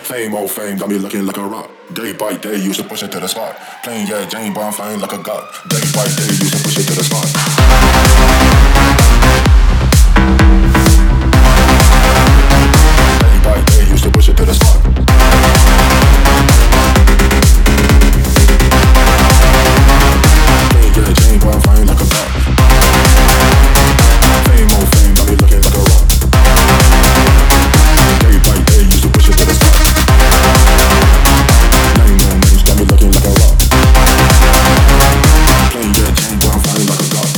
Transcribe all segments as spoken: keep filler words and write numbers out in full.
Fame, old fame, got me looking like a rock. Day by day, used to push it to the spot. Playing, yeah, Jane, boy, I'm flying like a god. Day by day, used to push it to the spot. Day by day, used to push it to the spot. Playing, yeah, Jane, boy, I'm flying like a god. Fame, old fame, got me looking like a rock. Day by day, used to push it to the spot. Name no names, got me looking like a rock. Playing, yeah, Jane, boy, I'm flying like a god.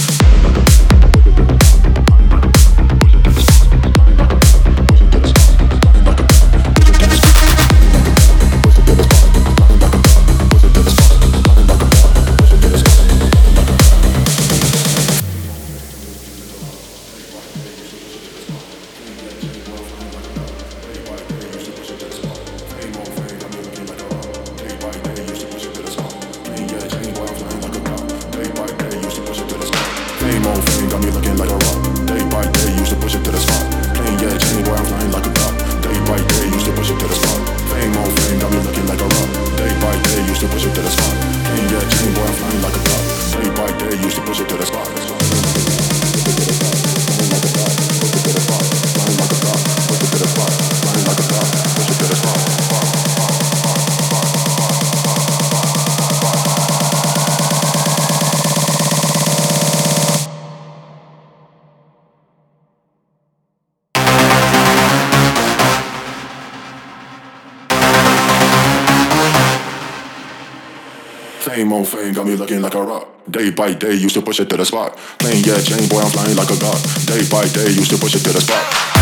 Fame on fame, got me looking like a rock. Day by day, used to push it to the spot. Playing, yeah, Jane, boy, I'm flying like a god. Day by day, used to push it to the spot.